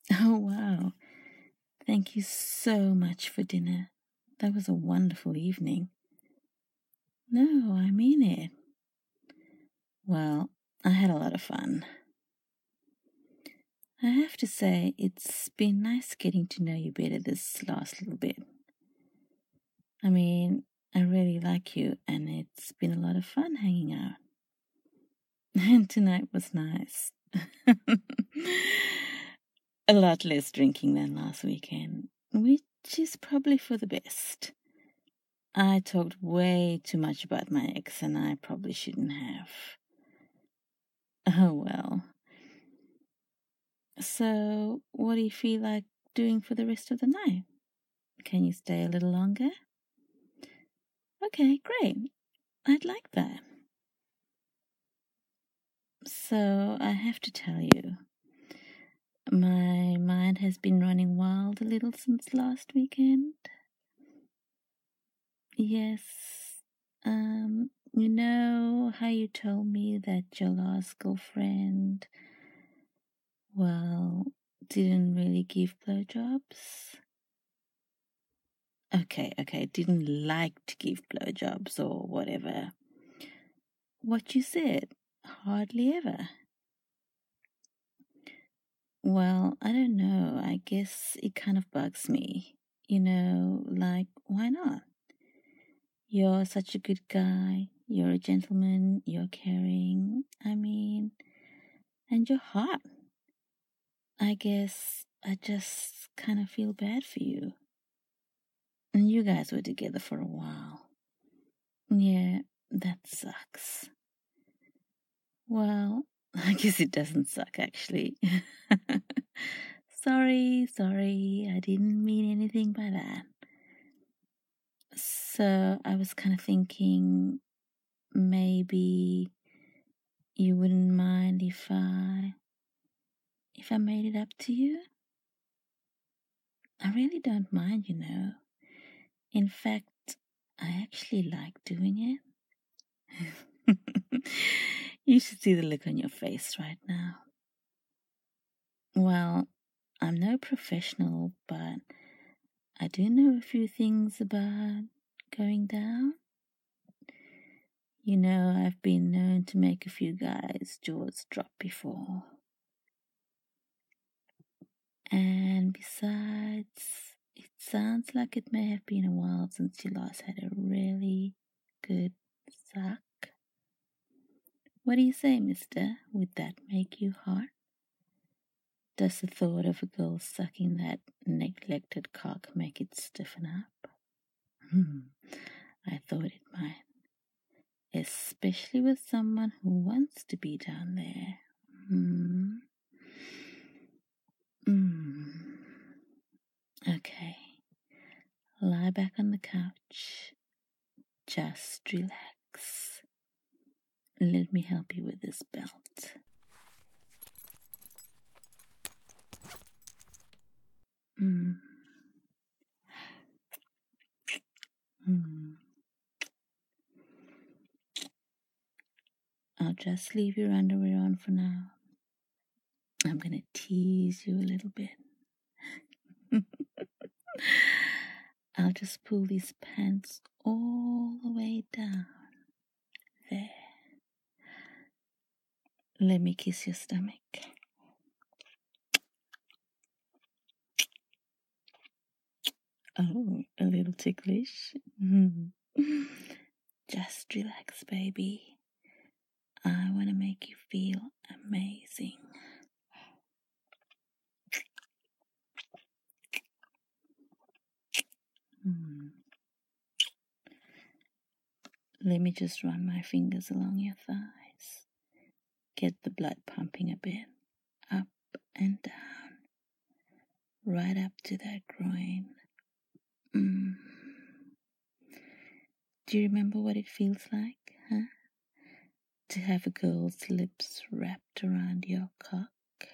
Oh, wow. Thank you so much for dinner. That was a wonderful evening. No, I mean it. Well, I had a lot of fun. I have to say, it's been nice getting to know you better this last little bit. I mean, I really like you, and it's been a lot of fun hanging out. And tonight was nice. A lot less drinking than last weekend, which is probably for the best. I talked way too much about my ex, and I probably shouldn't have. Oh well. So, what do you feel like doing for the rest of the night? Can you stay a little longer? Okay, great. I'd like that. So, I have to tell you, my mind has been running wild a little since last weekend. Yes. You know how you told me that your last girlfriend, well, didn't really give blowjobs? Okay, didn't like to give blowjobs or whatever. What you said, hardly ever. Well, I don't know. I guess it kind of bugs me. You know, like, why not? You're such a good guy. You're a gentleman. You're caring. I mean, and you're hot. I guess I just kind of feel bad for you. And you guys were together for a while. Yeah, that sucks. Well, I guess it doesn't suck actually. Sorry, I didn't mean anything by that. So I was kind of thinking maybe you wouldn't mind if I made it up to you? I really don't mind, you know. In fact, I actually like doing it. You should see the look on your face right now. Well, I'm no professional, but I do know a few things about going down. You know, I've been known to make a few guys' jaws drop before. And besides, it sounds like it may have been a while since you last had a really good suck. What do you say, mister? Would that make you hot? Does the thought of a girl sucking that neglected cock make it stiffen up? I thought it might. Especially with someone who wants to be down there. Okay. Lie back on the couch. Just relax. Let me help you with this belt. I'll just leave your underwear on for now. I'm gonna tease you a little bit. I'll just pull these pants all the way down. There. Let me kiss your stomach. Oh, a little ticklish. Just relax, baby. I want to make you feel amazing. Let me just run my fingers along your thighs. Get the blood pumping a bit. Up and down. Right up to that groin. Do you remember what it feels like, huh? To have a girl's lips wrapped around your cock?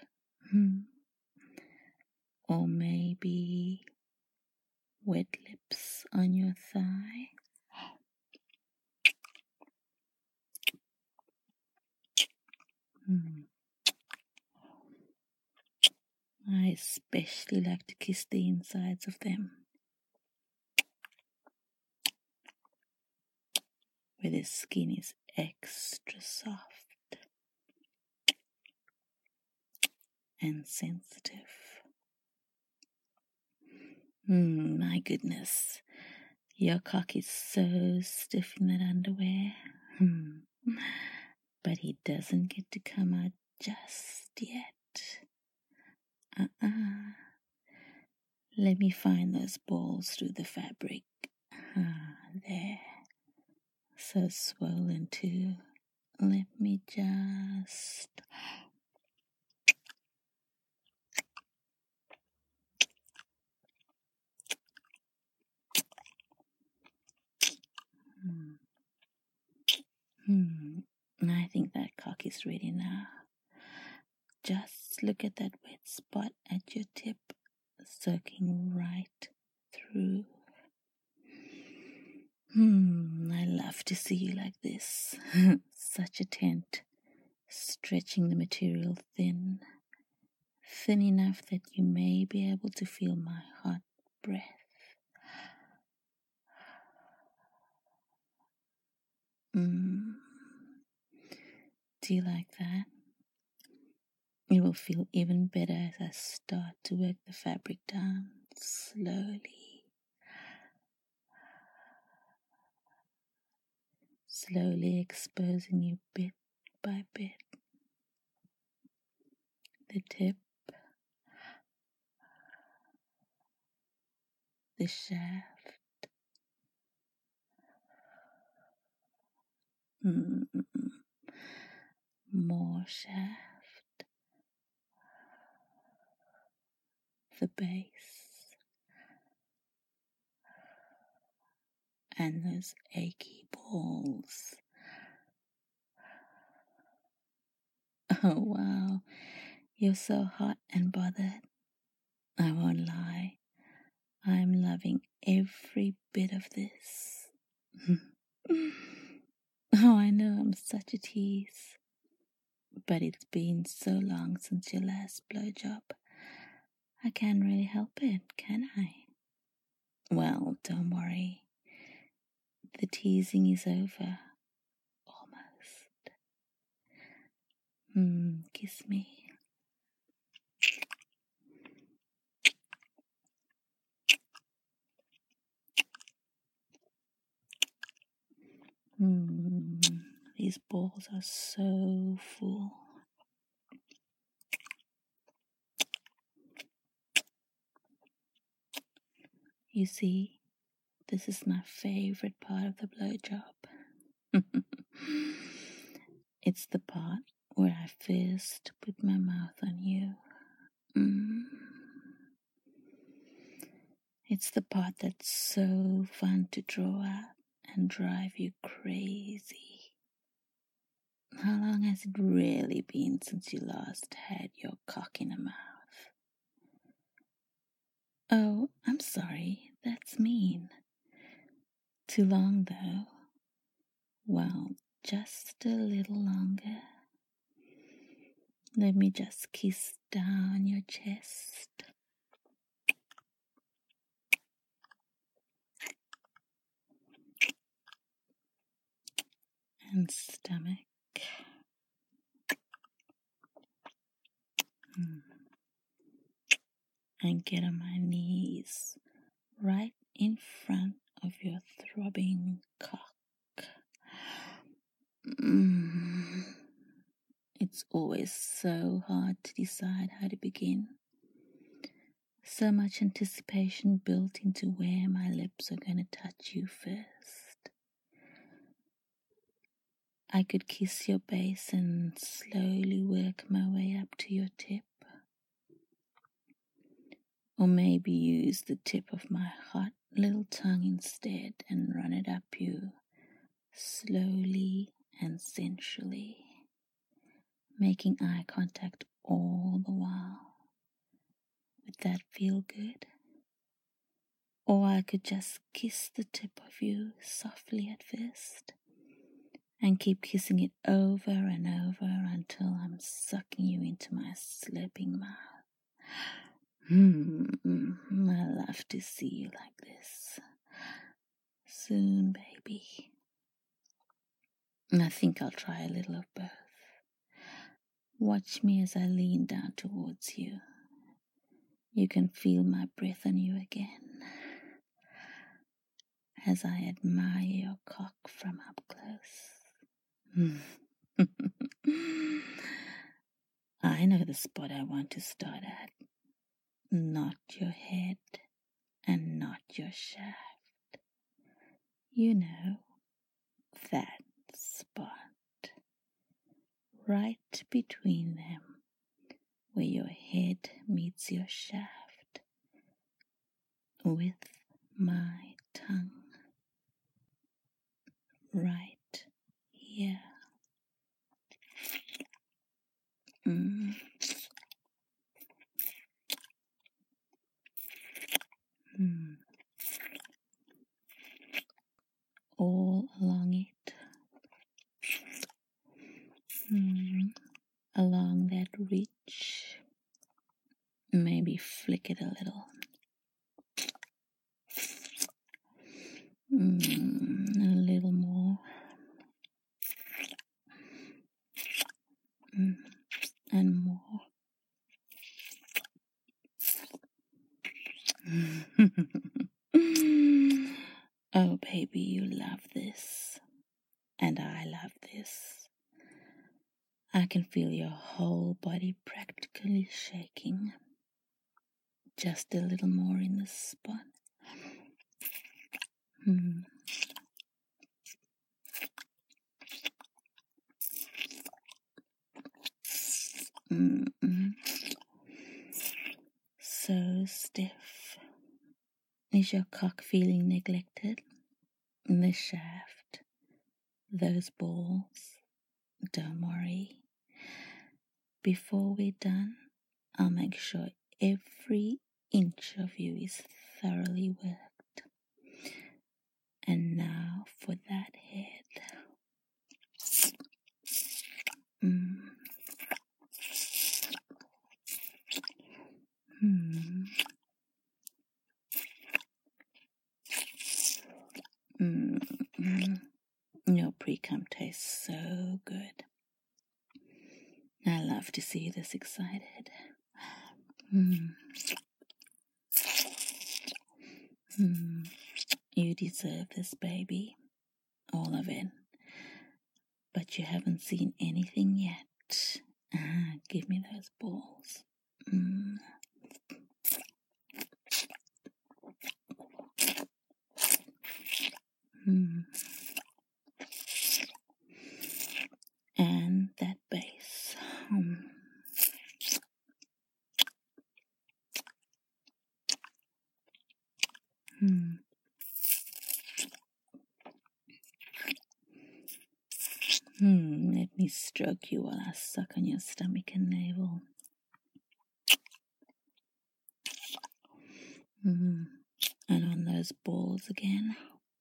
Or maybe wet lips on your thigh? I especially like to kiss the insides of them, where the skin is extra soft and sensitive. My goodness, your cock is so stiff in that underwear. But he doesn't get to come out just yet. Let me find those balls through the fabric. There. So swollen too. Let me just... I think that cock is ready now. Just look at that wet spot at your tip, soaking right through. I love to see you like this. Such a tent, stretching the material thin enough that you may be able to feel my hot breath. Do you like that? It will feel even better as I start to work the fabric down slowly. Slowly exposing you bit by bit. The tip, the shaft, more shaft, the base, and those achy balls. Oh wow, you're so hot and bothered. I won't lie, I'm loving every bit of this. Oh, I know I'm such a tease, but it's been so long since your last blowjob. I can't really help it, can I? Well, don't worry. The teasing is over. Almost. Kiss me. These balls are so full. You see, this is my favorite part of the blowjob. It's the part where I first put my mouth on you. It's the part that's so fun to draw out and drive you crazy. How long has it really been since you last had your cock in a mouth? Oh, I'm sorry, that's mean. Too long though. Well, just a little longer. Let me just kiss down your chest. And stomach. And get on my knees right in front of your throbbing cock. It's always so hard to decide how to begin. So much anticipation built into where my lips are going to touch you first. I could kiss your base and slowly work my way up to your tip. Or maybe use the tip of my hot little tongue instead and run it up you slowly and sensually, making eye contact all the while. Would that feel good? Or I could just kiss the tip of you softly at first and keep kissing it over and over until I'm sucking you into my slurping mouth. I love to see you like this. Soon, baby. I think I'll try a little of both. Watch me as I lean down towards you. You can feel my breath on you again, as I admire your cock from up close. I know the spot I want to start at. Not your head and not your shaft. You know, that spot. Right between them, where your head meets your shaft, with my tongue. Right here. Mm. Mm. All along it. Along that ridge. Maybe flick it a little. A little more. And more. Oh, baby, you love this. And I love this. I can feel your whole body practically shaking. Just a little more in this spot. So stiff. Is your cock feeling neglected? The shaft, those balls. Don't worry. Before we're done, I'll make sure every inch of you is thoroughly worked. And now for that head. Your pre-cum tastes so good. I love to see you this excited. You deserve this, baby. All of it. But you haven't seen anything yet. Give me those balls. And that base. Let me stroke you while I suck on your stomach and navel. And on those balls again.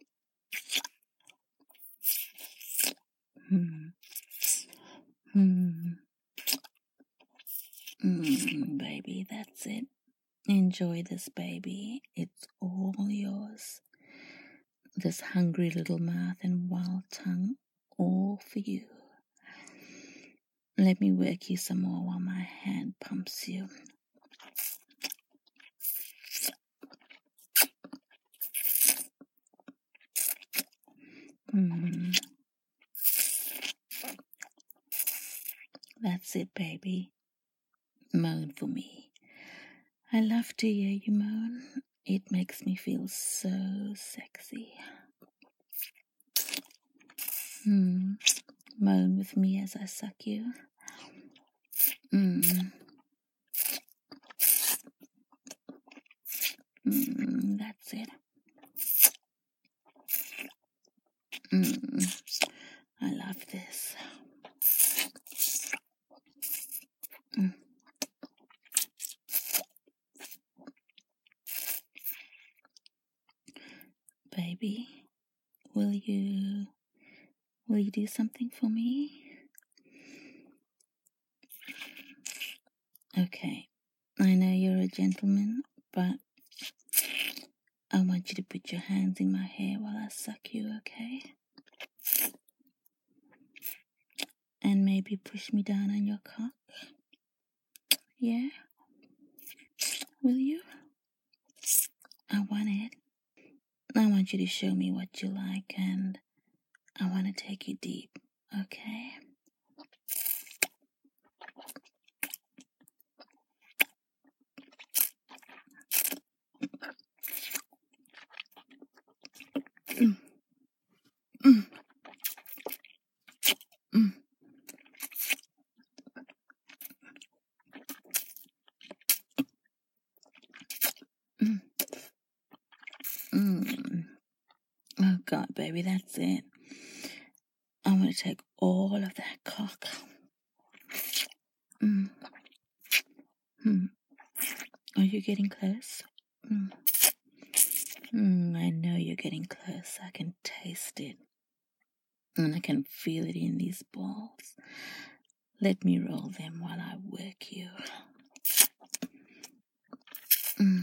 Baby, that's it. Enjoy this, baby. It's all yours. This hungry little mouth and wild tongue, all for you. Let me work you some more while my hand pumps you. That's it, baby. Moan for me. I love to hear you moan. It makes me feel so sexy. Moan with me as I suck you. That's it. I love this. Baby, will you do something for me? Okay, I know you're a gentleman, but I want you to put your hands in my hair while I suck you, okay? And maybe push me down on your cock. Yeah? Will you? I want it. I want you to show me what you like, and I want to take you deep, okay? Mm, mm, mm, mm, mm. Oh, God, baby, that's it. I want to take all of that cock. Mm, mm. Are you getting close? Mm. I know you're getting close. I can taste it. And I can feel it in these balls. Let me roll them while I work you. Mm,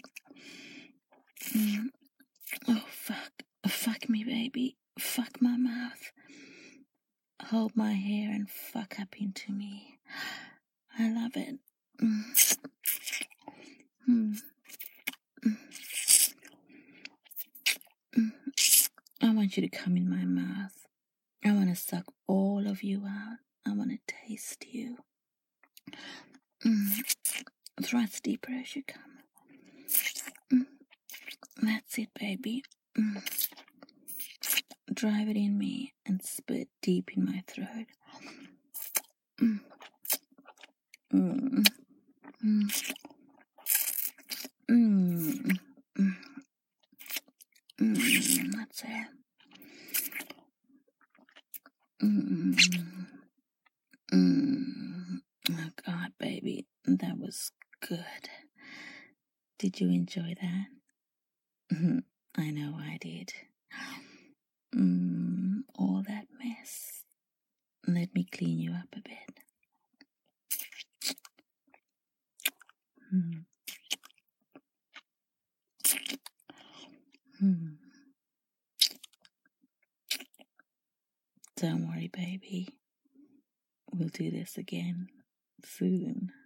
mm. Oh, fuck. Fuck me, baby. Fuck my mouth. Hold my hair and fuck up into me. I love it. Mm, mm, mm, mm. I want you to come in my mouth. I want to suck all of you out. I want to taste you. Thrust deeper as you come. That's it, baby. Drive it in me and spit deep in my throat. Mm, mm, mm, mm, mm, that's it. Oh, God, baby, that was good. Did you enjoy that? I know I did. All that mess. Let me clean you up a bit. Mm. Mm. Don't worry, baby. We'll do this again soon.